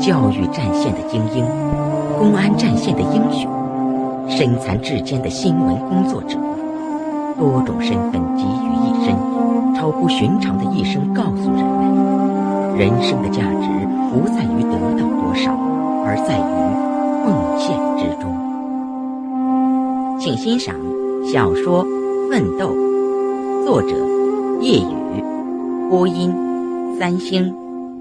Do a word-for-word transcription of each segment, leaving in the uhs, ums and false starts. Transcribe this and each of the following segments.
教育战线的精英，公安战线的英雄，身残志坚的新闻工作者，多种身份集于一身，超乎寻常的一生告诉人们，人生的价值不在于得到多少，而在于奉献之中。请欣赏小说《奋斗》，作者叶宇，播音三星。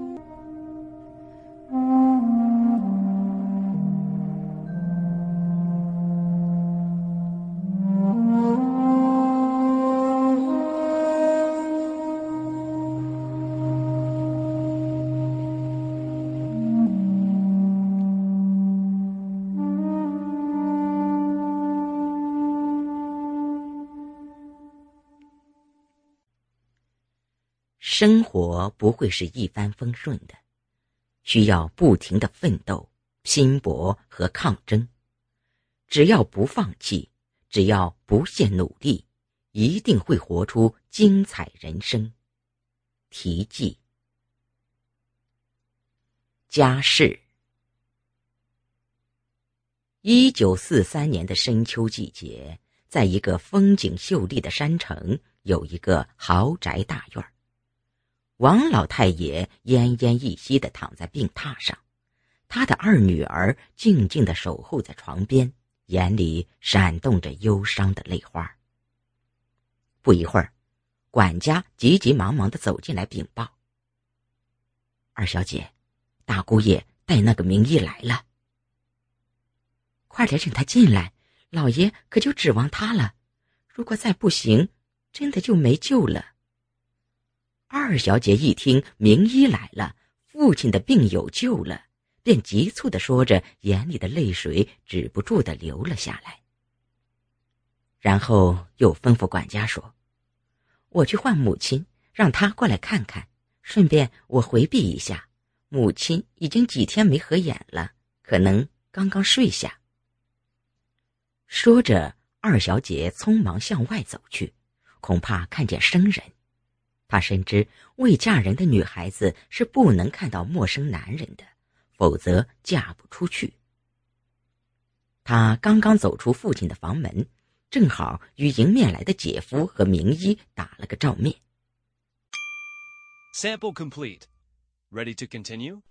生活不会是一帆风顺的，需要不停的奋斗、拼搏和抗争。只要不放弃，只要不懈努力，一定会活出精彩人生。题记：家世。一九四三年的深秋季节，在一个风景秀丽的山城，有一个豪宅大院。王老太爷奄奄一息地躺在病榻上，他的二女儿静静地守候在床边，眼里闪动着忧伤的泪花。不一会儿，管家急急忙忙地走进来禀报：二小姐，大姑爷带那个名医来了。快点请他进来，老爷可就指望他了，如果再不行，真的就没救了。二小姐一听名医来了，父亲的病有救了，便急促地说着，眼里的泪水止不住地流了下来。然后又吩咐管家说：我去唤母亲，让她过来看看，顺便我回避一下，母亲已经几天没合眼了，可能刚刚睡下。说着，二小姐匆忙向外走去，恐怕看见生人。她深知未嫁人的女孩子是不能看到陌生男人的，否则嫁不出去。她刚刚走出父亲的房门，正好与迎面来的姐夫和名医打了个照面。 Sample complete. Ready to continue?